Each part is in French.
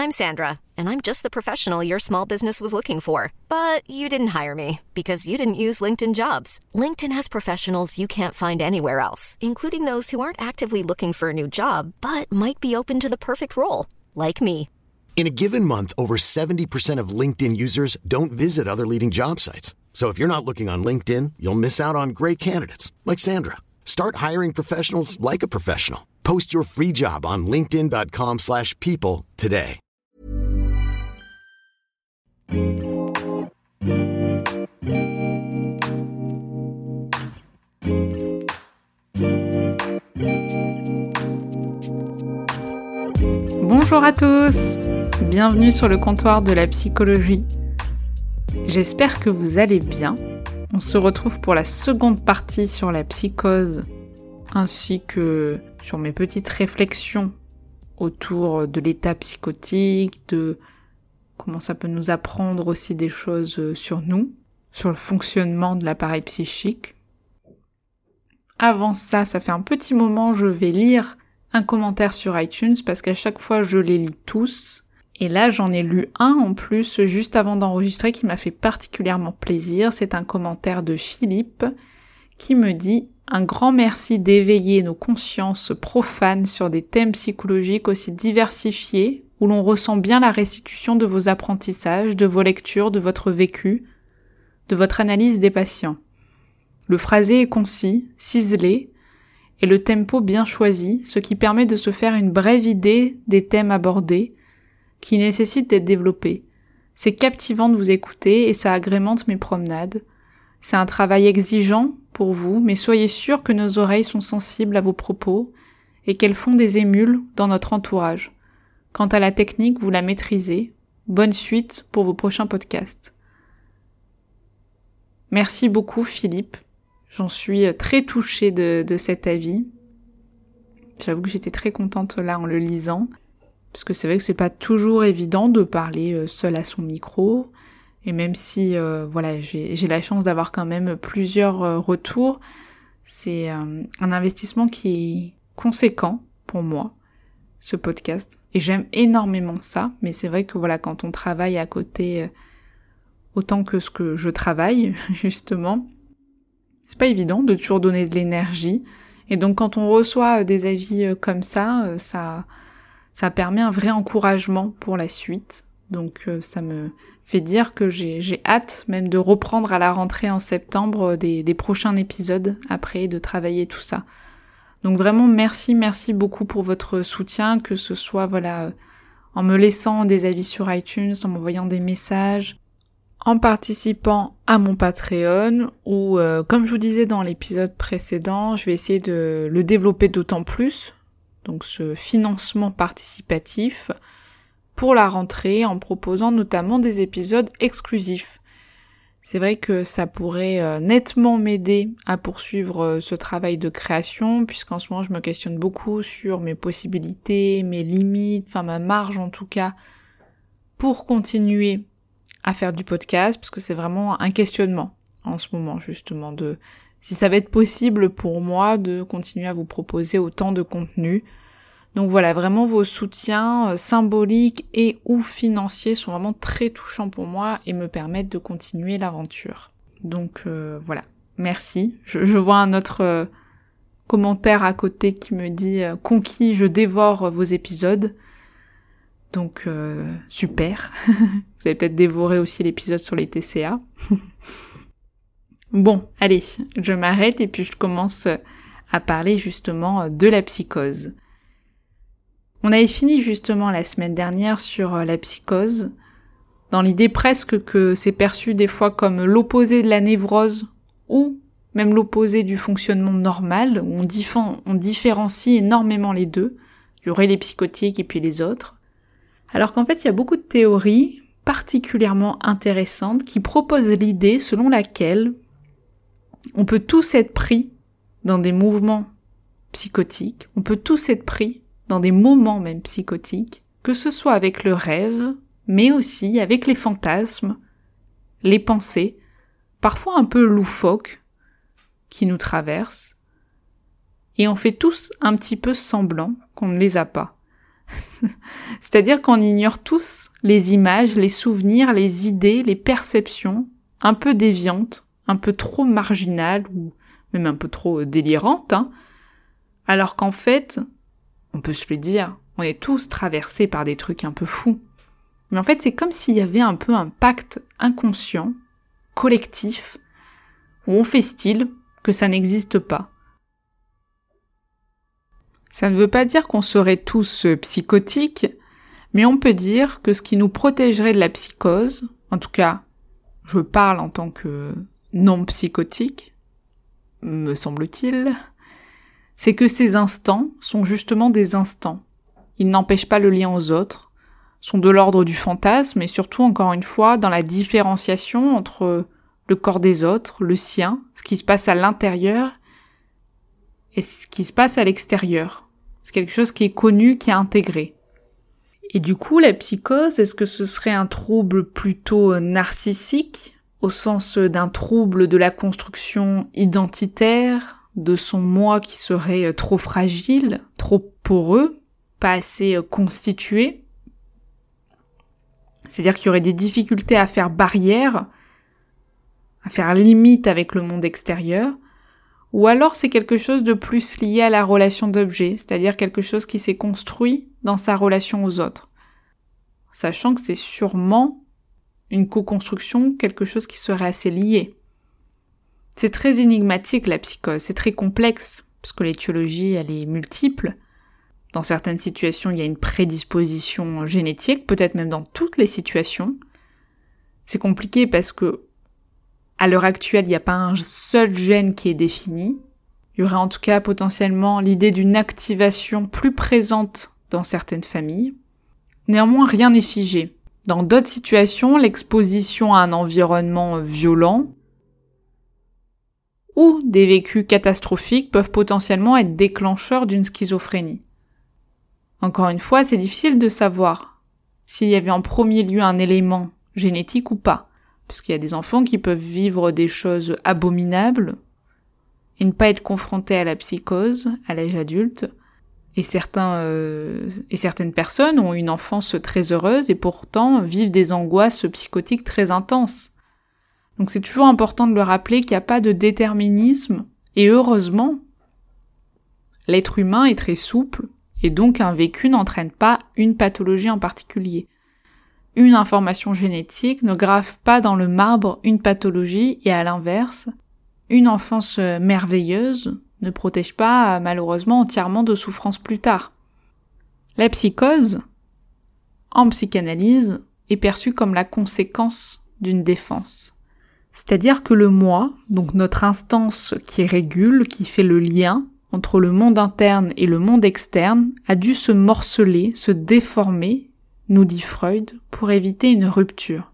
I'm Sandra, and I'm just the professional your small business was looking for. But you didn't hire me because you didn't use LinkedIn Jobs. LinkedIn has professionals you can't find anywhere else, including those who aren't actively looking for a new job, but might be open to the perfect role, like me. In a given month, over 70% of LinkedIn users don't visit other leading job sites. So if you're not looking on LinkedIn, you'll miss out on great candidates like Sandra. Start hiring professionals like a professional. Post your free job on linkedin.com/people today. Bonjour à tous, bienvenue sur le comptoir de la psychologie. J'espère que vous allez bien. On se retrouve pour la seconde partie sur la psychose, ainsi que sur mes petites réflexions autour de l'état psychotique, de comment ça peut nous apprendre aussi des choses sur nous, sur le fonctionnement de l'appareil psychique. Avant ça fait un petit moment, je vais lire un commentaire sur iTunes parce qu'à chaque fois je les lis tous. Et là j'en ai lu un en plus juste avant d'enregistrer qui m'a fait particulièrement plaisir. C'est un commentaire de Philippe qui me dit « Un grand merci d'éveiller nos consciences profanes sur des thèmes psychologiques aussi diversifiés où l'on ressent bien la restitution de vos apprentissages, de vos lectures, de votre vécu, de votre analyse des patients. Le phrasé est concis, ciselé, et le tempo bien choisi, ce qui permet de se faire une brève idée des thèmes abordés, qui nécessitent d'être développés. C'est captivant de vous écouter et ça agrémente mes promenades. C'est un travail exigeant pour vous, mais soyez sûrs que nos oreilles sont sensibles à vos propos et qu'elles font des émules dans notre entourage. Quant à la technique, vous la maîtrisez. Bonne suite pour vos prochains podcasts. » Merci beaucoup Philippe. J'en suis très touchée de cet avis. J'avoue que j'étais très contente là en le lisant, parce que c'est vrai que c'est pas toujours évident de parler seul à son micro, et même si j'ai la chance d'avoir quand même plusieurs retours, c'est un investissement qui est conséquent pour moi, ce podcast, et j'aime énormément ça, mais c'est vrai que quand on travaille à côté autant que ce que je travaille, justement, c'est pas évident de toujours donner de l'énergie. Et donc quand on reçoit des avis comme ça, ça permet un vrai encouragement pour la suite. Donc ça me fait dire que j'ai hâte même de reprendre à la rentrée en septembre des prochains épisodes après, de travailler tout ça. Donc vraiment merci beaucoup pour votre soutien, que ce soit en me laissant des avis sur iTunes, en m'envoyant des messages, en participant à mon Patreon, ou comme je vous disais dans l'épisode précédent, je vais essayer de le développer d'autant plus, donc ce financement participatif, pour la rentrée, en proposant notamment des épisodes exclusifs. C'est vrai que ça pourrait nettement m'aider à poursuivre ce travail de création, puisqu'en ce moment je me questionne beaucoup sur mes possibilités, mes limites, ma marge en tout cas, pour continuer à faire du podcast, parce que c'est vraiment un questionnement en ce moment, justement, de si ça va être possible pour moi de continuer à vous proposer autant de contenu. Donc voilà, vraiment vos soutiens symboliques et ou financiers sont vraiment très touchants pour moi et me permettent de continuer l'aventure. Donc voilà, merci. Je vois un autre commentaire à côté qui me dit « Conquis, je dévore vos épisodes ». Donc super, vous avez peut-être dévoré aussi l'épisode sur les TCA. Bon, allez, je m'arrête et puis je commence à parler justement de la psychose. On avait fini justement la semaine dernière sur la psychose, dans l'idée presque que c'est perçu des fois comme l'opposé de la névrose ou même l'opposé du fonctionnement normal, où on différencie énormément les deux. Il y aurait les psychotiques et puis les autres. Alors qu'en fait, il y a beaucoup de théories particulièrement intéressantes qui proposent l'idée selon laquelle on peut tous être pris dans des mouvements psychotiques, on peut tous être pris dans des moments même psychotiques, que ce soit avec le rêve, mais aussi avec les fantasmes, les pensées, parfois un peu loufoques, qui nous traversent, et on fait tous un petit peu semblant qu'on ne les a pas. C'est-à-dire qu'on ignore tous les images, les souvenirs, les idées, les perceptions, un peu déviantes, un peu trop marginales ou même un peu trop délirantes, alors qu'en fait, on peut se le dire, on est tous traversés par des trucs un peu fous. Mais en fait, c'est comme s'il y avait un peu un pacte inconscient, collectif, où on fait style que ça n'existe pas. Ça ne veut pas dire qu'on serait tous psychotiques, mais on peut dire que ce qui nous protégerait de la psychose, en tout cas, je parle en tant que non psychotique, me semble-t-il, c'est que ces instants sont justement des instants. Ils n'empêchent pas le lien aux autres, sont de l'ordre du fantasme et surtout, encore une fois, dans la différenciation entre le corps des autres, le sien, ce qui se passe à l'intérieur et ce qui se passe à l'extérieur. C'est quelque chose qui est connu, qui est intégré. Et du coup, la psychose, est-ce que ce serait un trouble plutôt narcissique, au sens d'un trouble de la construction identitaire, de son moi qui serait trop fragile, trop poreux, pas assez constitué? C'est-à-dire qu'il y aurait des difficultés à faire barrière, à faire limite avec le monde extérieur, ou alors c'est quelque chose de plus lié à la relation d'objet, c'est-à-dire quelque chose qui s'est construit dans sa relation aux autres, sachant que c'est sûrement une co-construction, quelque chose qui serait assez lié. C'est très énigmatique la psychose, c'est très complexe, parce que l'étiologie elle est multiple. Dans certaines situations, il y a une prédisposition génétique, peut-être même dans toutes les situations. C'est compliqué parce que à l'heure actuelle, il n'y a pas un seul gène qui est défini. Il y aurait en tout cas potentiellement l'idée d'une activation plus présente dans certaines familles. Néanmoins, rien n'est figé. Dans d'autres situations, l'exposition à un environnement violent ou des vécus catastrophiques peuvent potentiellement être déclencheurs d'une schizophrénie. Encore une fois, c'est difficile de savoir s'il y avait en premier lieu un élément génétique ou pas. Parce qu'il y a des enfants qui peuvent vivre des choses abominables et ne pas être confrontés à la psychose à l'âge adulte. Et certaines personnes ont une enfance très heureuse et pourtant vivent des angoisses psychotiques très intenses. Donc c'est toujours important de le rappeler qu'il n'y a pas de déterminisme. Et heureusement, l'être humain est très souple et donc un vécu n'entraîne pas une pathologie en particulier. Une information génétique ne grave pas dans le marbre une pathologie et à l'inverse, une enfance merveilleuse ne protège pas malheureusement entièrement de souffrance plus tard. La psychose, en psychanalyse, est perçue comme la conséquence d'une défense. C'est-à-dire que le moi, donc notre instance qui régule, qui fait le lien entre le monde interne et le monde externe, a dû se morceler, se déformer, nous dit Freud, pour éviter une rupture.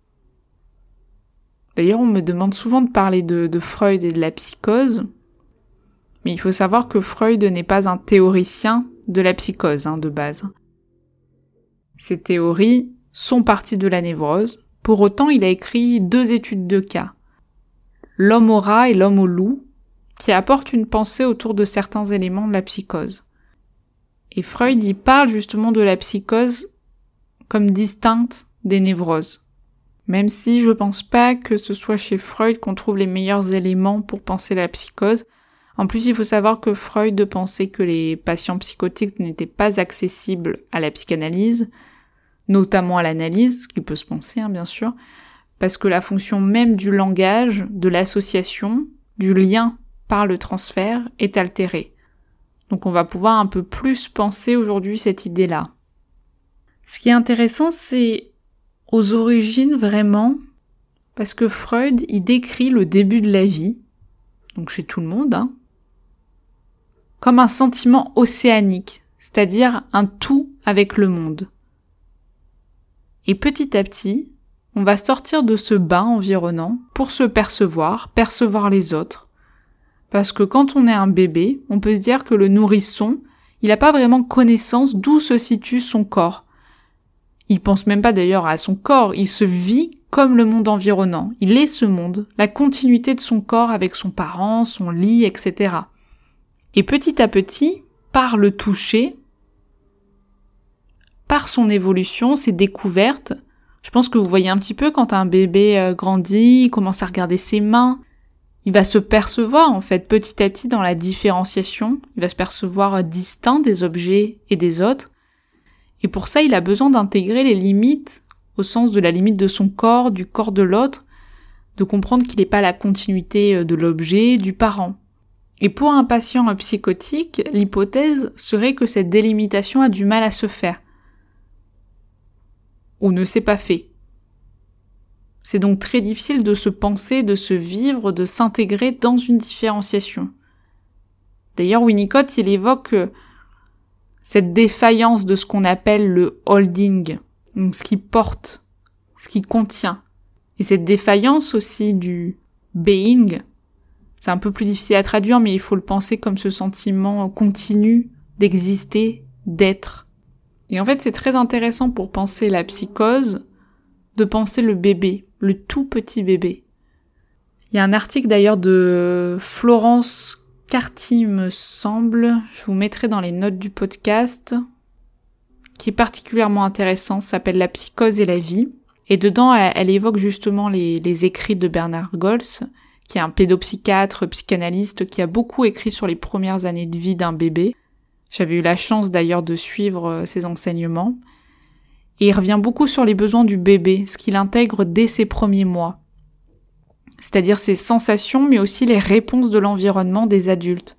D'ailleurs, on me demande souvent de parler de Freud et de la psychose, mais il faut savoir que Freud n'est pas un théoricien de la psychose, de base. Ces théories sont parties de la névrose, pour autant il a écrit 2 études de cas, L'homme au rat et l'homme au loup, qui apportent une pensée autour de certains éléments de la psychose. Et Freud y parle justement de la psychose comme distincte des névroses. Même si je pense pas que ce soit chez Freud qu'on trouve les meilleurs éléments pour penser la psychose. En plus, il faut savoir que Freud pensait que les patients psychotiques n'étaient pas accessibles à la psychanalyse, notamment à l'analyse, ce qui peut se penser, bien sûr, parce que la fonction même du langage, de l'association, du lien par le transfert est altérée. Donc on va pouvoir un peu plus penser aujourd'hui cette idée-là. Ce qui est intéressant, c'est aux origines vraiment, parce que Freud, il décrit le début de la vie, donc chez tout le monde, comme un sentiment océanique, c'est-à-dire un tout avec le monde. Et petit à petit, on va sortir de ce bain environnant pour se percevoir les autres. Parce que quand on est un bébé, on peut se dire que le nourrisson, il n'a pas vraiment connaissance d'où se situe son corps. Il pense même pas d'ailleurs à son corps, il se vit comme le monde environnant. Il est ce monde, la continuité de son corps avec son parent, son lit, etc. Et petit à petit, par le toucher, par son évolution, ses découvertes. Je pense que vous voyez un petit peu quand un bébé grandit, il commence à regarder ses mains, il va se percevoir en fait petit à petit dans la différenciation, il va se percevoir distinct des objets et des autres. Et pour ça, il a besoin d'intégrer les limites, au sens de la limite de son corps, du corps de l'autre, de comprendre qu'il n'est pas la continuité de l'objet, du parent. Et pour un patient psychotique, l'hypothèse serait que cette délimitation a du mal à se faire, ou ne s'est pas fait. C'est donc très difficile de se penser, de se vivre, de s'intégrer dans une différenciation. D'ailleurs, Winnicott, il évoque cette défaillance de ce qu'on appelle le holding, donc ce qui porte, ce qui contient. Et cette défaillance aussi du being, c'est un peu plus difficile à traduire, mais il faut le penser comme ce sentiment continu d'exister, d'être. Et en fait, c'est très intéressant pour penser la psychose, de penser le bébé, le tout petit bébé. Il y a un article d'ailleurs de Florence Carty, me semble, je vous mettrai dans les notes du podcast, qui est particulièrement intéressant, ça s'appelle « La psychose et la vie ». Et dedans, elle évoque justement les écrits de Bernard Goltz, qui est un pédopsychiatre, psychanalyste, qui a beaucoup écrit sur les premières années de vie d'un bébé. J'avais eu la chance d'ailleurs de suivre ses enseignements. Et il revient beaucoup sur les besoins du bébé, ce qu'il intègre dès ses premiers mois. C'est-à-dire ses sensations, mais aussi les réponses de l'environnement des adultes.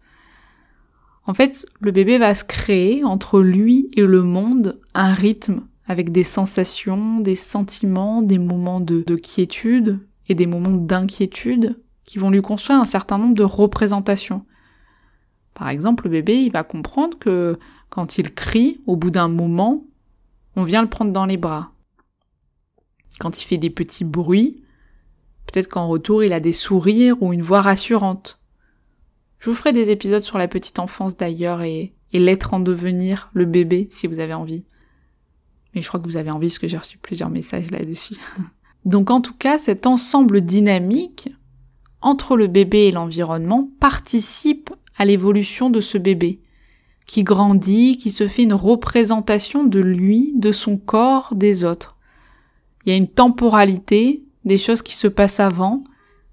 En fait, le bébé va se créer, entre lui et le monde, un rythme, avec des sensations, des sentiments, des moments de quiétude et des moments d'inquiétude qui vont lui construire un certain nombre de représentations. Par exemple, le bébé, il va comprendre que quand il crie, au bout d'un moment, on vient le prendre dans les bras. Quand il fait des petits bruits, peut-être qu'en retour, il a des sourires ou une voix rassurante. Je vous ferai des épisodes sur la petite enfance d'ailleurs et l'être en devenir, le bébé, si vous avez envie. Mais je crois que vous avez envie parce que j'ai reçu plusieurs messages là-dessus. Donc en tout cas, cet ensemble dynamique entre le bébé et l'environnement participe à l'évolution de ce bébé, qui grandit, qui se fait une représentation de lui, de son corps, des autres. Il y a une temporalité, des choses qui se passent avant,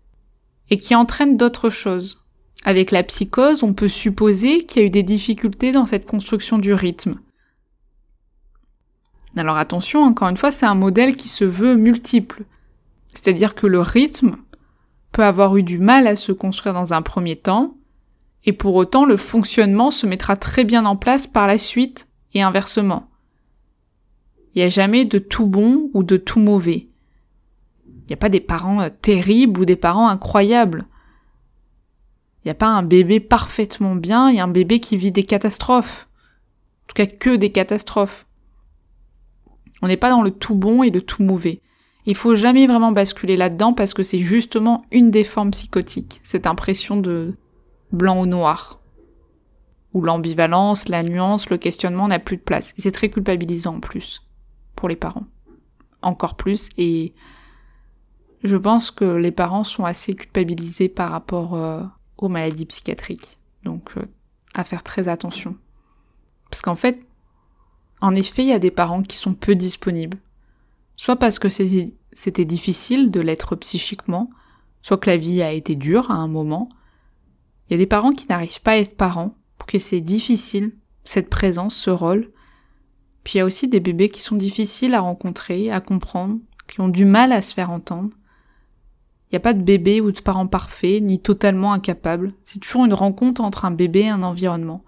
et qui entraînent d'autres choses. Avec la psychose, on peut supposer qu'il y a eu des difficultés dans cette construction du rythme. Alors attention, encore une fois, c'est un modèle qui se veut multiple. C'est-à-dire que le rythme peut avoir eu du mal à se construire dans un premier temps, et pour autant le fonctionnement se mettra très bien en place par la suite, et inversement. Il n'y a jamais de tout bon ou de tout mauvais. Il n'y a pas des parents terribles ou des parents incroyables. Il n'y a pas un bébé parfaitement bien et un bébé qui vit des catastrophes. En tout cas, que des catastrophes. On n'est pas dans le tout bon et le tout mauvais. Il faut jamais vraiment basculer là-dedans parce que c'est justement une des formes psychotiques, cette impression de blanc ou noir, où l'ambivalence, la nuance, le questionnement n'a plus de place. Et c'est très culpabilisant en plus, pour les parents. Encore plus, et je pense que les parents sont assez culpabilisés par rapport aux maladies psychiatriques. Donc, à faire très attention. Parce qu'en fait, en effet, il y a des parents qui sont peu disponibles. Soit parce que c'était difficile de l'être psychiquement, soit que la vie a été dure à un moment. Il y a des parents qui n'arrivent pas à être parents, pour que c'est difficile, cette présence, ce rôle. Puis il y a aussi des bébés qui sont difficiles à rencontrer, à comprendre, qui ont du mal à se faire entendre. Il n'y a pas de bébé ou de parents parfaits, ni totalement incapables. C'est toujours une rencontre entre un bébé et un environnement.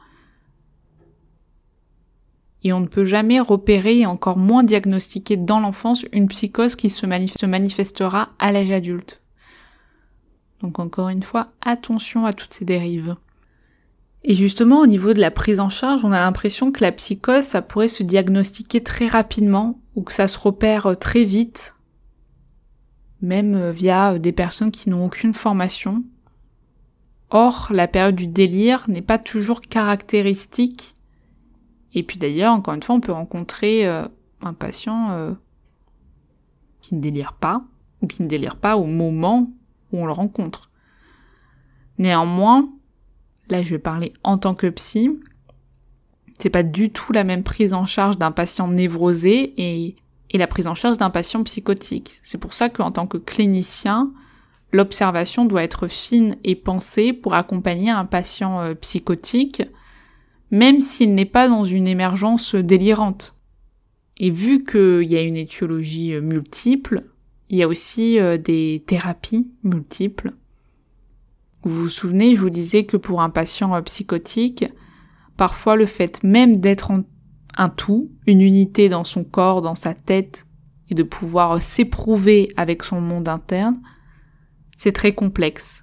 Et on ne peut jamais repérer et encore moins diagnostiquer dans l'enfance une psychose qui se manifestera à l'âge adulte. Donc encore une fois, attention à toutes ces dérives. Et justement, au niveau de la prise en charge, on a l'impression que la psychose, ça pourrait se diagnostiquer très rapidement ou que ça se repère très vite, même via des personnes qui n'ont aucune formation. Or, la période du délire n'est pas toujours caractéristique. Et puis d'ailleurs, encore une fois, on peut rencontrer un patient qui ne délire pas, ou qui ne délire pas au moment où on le rencontre. Néanmoins, là je vais parler en tant que psy, C'est pas du tout la même prise en charge d'un patient névrosé et la prise en charge d'un patient psychotique. C'est pour ça qu'en tant que clinicien, l'observation doit être fine et pensée pour accompagner un patient psychotique, même s'il n'est pas dans une émergence délirante. Et vu qu'il y a une étiologie multiple, il y a aussi des thérapies multiples. Vous vous souvenez, je vous disais que pour un patient psychotique, parfois le fait même d'être un tout, une unité dans son corps, dans sa tête, et de pouvoir s'éprouver avec son monde interne, c'est très complexe.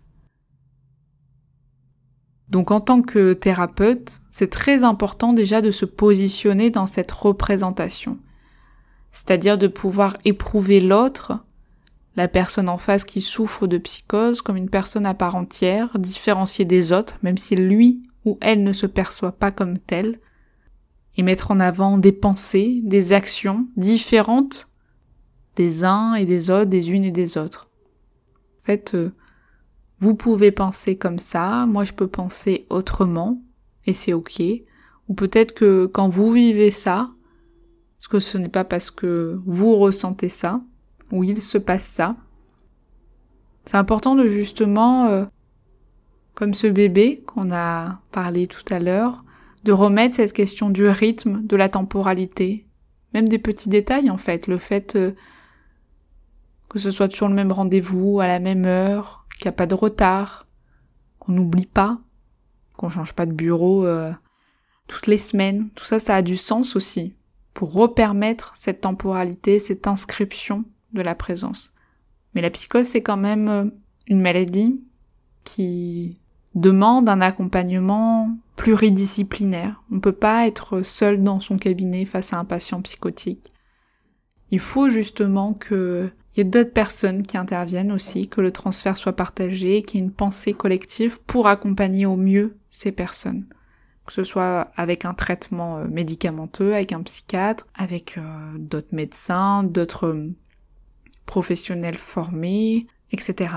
Donc en tant que thérapeute, c'est très important déjà de se positionner dans cette représentation. C'est-à-dire de pouvoir éprouver l'autre, la personne en face qui souffre de psychose, comme une personne à part entière, différenciée des autres, même si lui ou elle ne se perçoit pas comme tel, et mettre en avant des pensées, des actions différentes des uns et des autres, des unes et des autres. En fait, vous pouvez penser comme ça, moi je peux penser autrement, et c'est ok. Ou peut-être que quand vous vivez ça, parce que ce n'est pas parce que vous ressentez ça, ou il se passe ça, c'est important de justement, comme ce bébé qu'on a parlé tout à l'heure, de remettre cette question du rythme, de la temporalité, même des petits détails en fait, le fait que ce soit toujours le même rendez-vous, à la même heure, qu'il n'y a pas de retard, qu'on n'oublie pas, qu'on change pas de bureau toutes les semaines. Tout ça, ça a du sens aussi, pour repermettre cette temporalité, cette inscription de la présence. Mais la psychose, c'est quand même une maladie qui demande un accompagnement pluridisciplinaire. On ne peut pas être seul dans son cabinet face à un patient psychotique. Il faut justement qu'il y ait d'autres personnes qui interviennent aussi, que le transfert soit partagé, qu'il y ait une pensée collective pour accompagner au mieux ces personnes. Que ce soit avec un traitement médicamenteux, avec un psychiatre, avec d'autres médecins, d'autres professionnels formés, etc.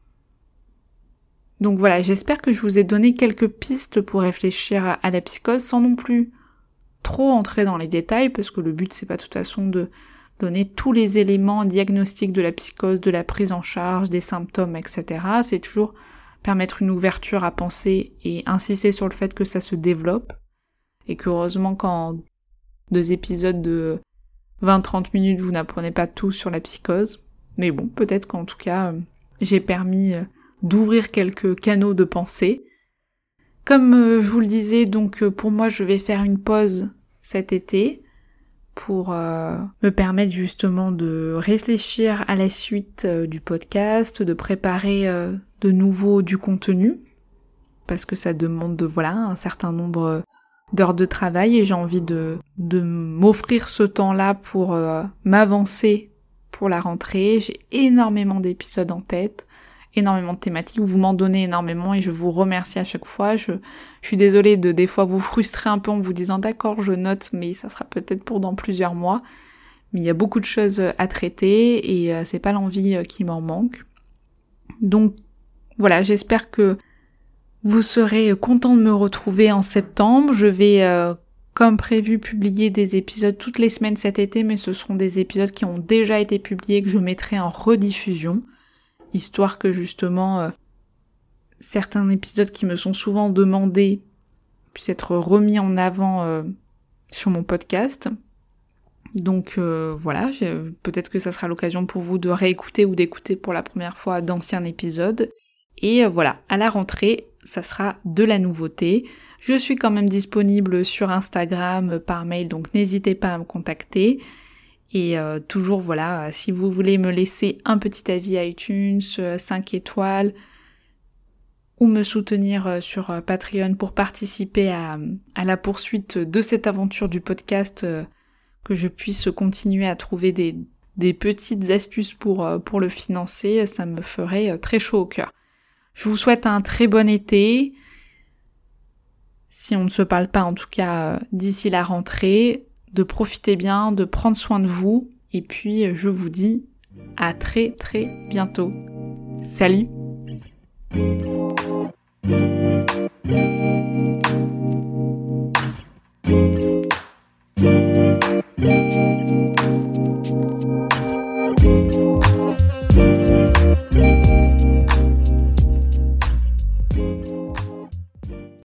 Donc voilà, j'espère que je vous ai donné quelques pistes pour réfléchir à la psychose sans non plus trop entrer dans les détails, parce que le but c'est pas de toute façon de donner tous les éléments diagnostiques de la psychose, de la prise en charge, des symptômes, etc. C'est toujours permettre une ouverture à penser et insister sur le fait que ça se développe, et que heureusement qu'en 2 épisodes de 20-30 minutes vous n'apprenez pas tout sur la psychose, mais bon, peut-être qu'en tout cas j'ai permis d'ouvrir quelques canaux de pensée. Comme je vous le disais, donc pour moi je vais faire une pause cet été pour me permettre justement de réfléchir à la suite du podcast, de préparer de nouveau du contenu, parce que ça demande un certain nombre d'heures de travail et j'ai envie de m'offrir ce temps-là pour m'avancer pour la rentrée. J'ai énormément d'épisodes en tête, énormément de thématiques, vous m'en donnez énormément et je vous remercie à chaque fois. Je suis désolée de des fois vous frustrer un peu en vous disant d'accord je note mais ça sera peut-être pour dans plusieurs mois. Mais il y a beaucoup de choses à traiter et c'est pas l'envie qui m'en manque. Donc voilà, j'espère que vous serez contents de me retrouver en septembre. Je vais comme prévu publier des épisodes toutes les semaines cet été, mais ce seront des épisodes qui ont déjà été publiés que je mettrai en rediffusion. Histoire que justement certains épisodes qui me sont souvent demandés puissent être remis en avant sur mon podcast. Donc voilà, peut-être que ça sera l'occasion pour vous de réécouter ou d'écouter pour la première fois d'anciens épisodes. Et voilà, à la rentrée, ça sera de la nouveauté. Je suis quand même disponible sur Instagram, par mail, donc n'hésitez pas à me contacter. Et toujours voilà, si vous voulez me laisser un petit avis iTunes, 5 étoiles, ou me soutenir sur Patreon pour participer à la poursuite de cette aventure du podcast, que je puisse continuer à trouver des petites astuces pour le financer, ça me ferait très chaud au cœur. Je vous souhaite un très bon été, si on ne se parle pas en tout cas d'ici la rentrée, de profiter bien, de prendre soin de vous, et puis je vous dis à très très bientôt. Salut!